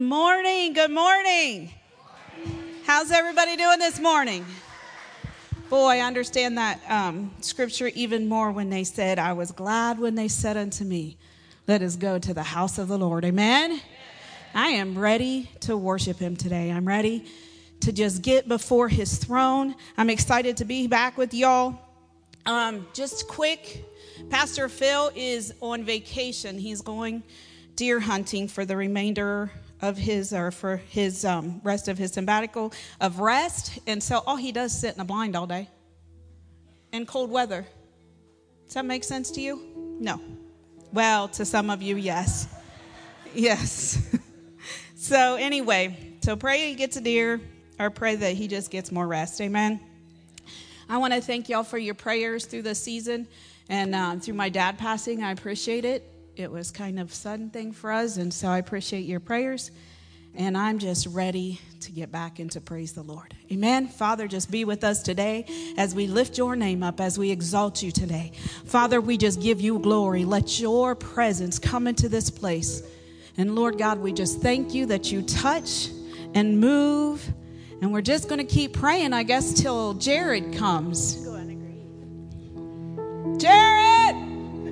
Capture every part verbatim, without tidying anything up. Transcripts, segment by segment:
Morning, good morning. How's everybody doing this morning? Boy, I understand that um, scripture even more when they said, I was glad when they said unto me, let us go to the house of the Lord. Amen? Amen. I am ready to worship him today. I'm ready to just get before his throne. I'm excited to be back with y'all. Um, just quick, Pastor Phil is on vacation. He's going deer hunting for the remainder of his, or for his um, rest of his sabbatical of rest. And so all he does is sit in a blind all day in cold weather. Does that make sense to you? No. Well, to some of you, yes. Yes. So anyway, so pray he gets a deer, or pray that he just gets more rest. Amen. I want to thank y'all for your prayers through the season and um, through my dad passing. I appreciate it. It was kind of a sudden thing for us, and so I appreciate your prayers, and I'm just ready to get back into praise the Lord. Amen. Father, just be with us today as we lift your name up, as we exalt you today. Father, we just give you glory. Let your presence come into this place. And Lord God, we just thank you that you touch and move, and we're just going to keep praying, I guess, till Jared comes. Go and agree. Jared!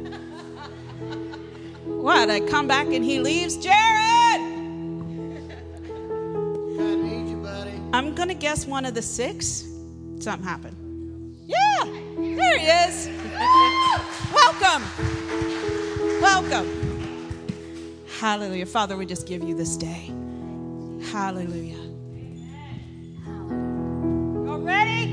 What, I come back and he leaves? Jared! I need you, buddy. I'm going to guess one of the six. Something happened. Yeah, there he is. Welcome. Welcome. Hallelujah. Father, we just give you this day. Hallelujah. Y'all ready?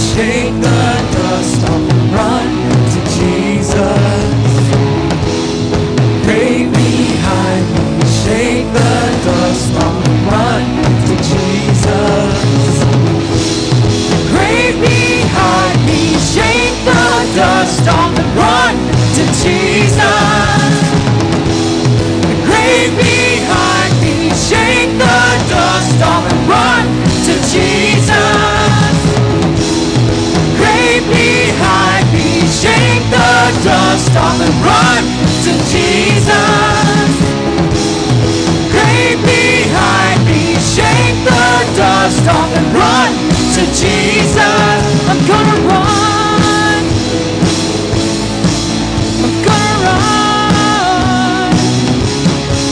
shake the dust off and run to Jesus. Grave behind me, shake the dust off and run to Jesus. Grave behind me, shake the dust off and run